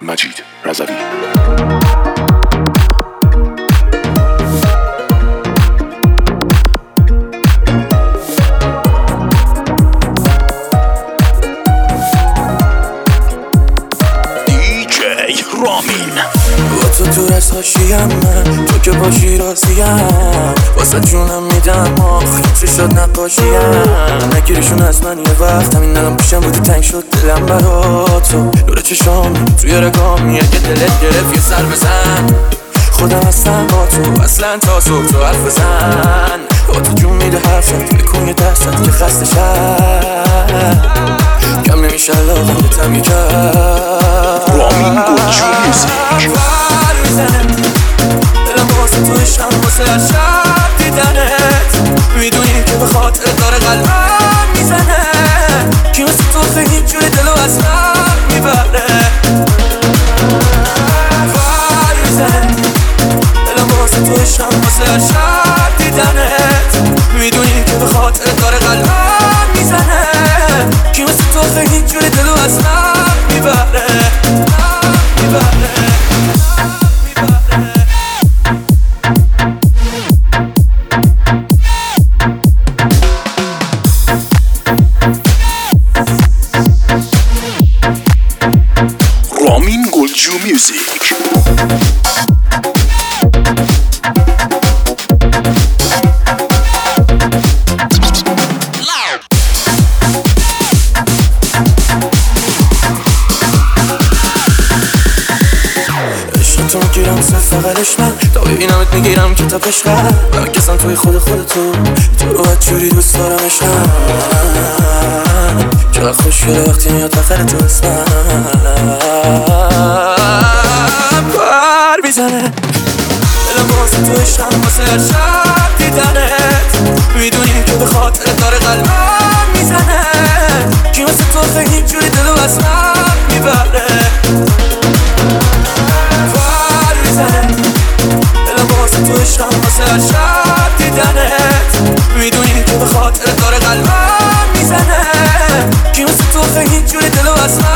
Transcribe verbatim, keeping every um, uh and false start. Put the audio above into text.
مجید رضوی. با تو تو از هاشیم من، تو که باشی راضیم، واسه جونم میدم آخ چه شد نقاشیم. نگیرشون از من یه وقت همین الان پیشم بودی تنگ شد دلم برا تو. نور چشام توی رگام یه که دلت گرفت یه سر بزن. خودم هستم با تو اصلا تا صبح تو حرف بزن. با تو جون میده حرفت بکن یه دستت که خسته شد کم نمیشه لاغم بتم یکم. رامین گلجو میوزیک بر میزنه دلم واسه تو عشقم واسه هر شب دیدنت. میدونی که به خاطر داره قلبم میزنه کی واسه تو خیلی جوری دلو از من میبره. بر میزنه دلم واسه تو عشقم واسه هر شب دیدنت. میدونی که به خاطر داره قلبم میزنه کی واسه تو خیلی جوری دلو از من میبره میبره. رامین گلجو میوزیک. عشقتو میگیرم صرف فقرش من، تا ببینمت میگیرم کتاب عشقم. برکسم توی خود خودتو تو باید جوری دوست دارم عشقم. چقدر خوشگله وقتی میاد آخر تو اسمم. بر میزنه دلم واسه تو عشقم واسه هر شب دیدنت. میدونی که به خاطر داره قلبم میزنه کی واسه تو خیلی جوری دلو از من میبره. بر میزنه دلم واسه تو عشقم واسه هر شب دیدنت. میدونی که به خاطر داره قلبم میزنه کی واسه تو خیلی جوری دلو از من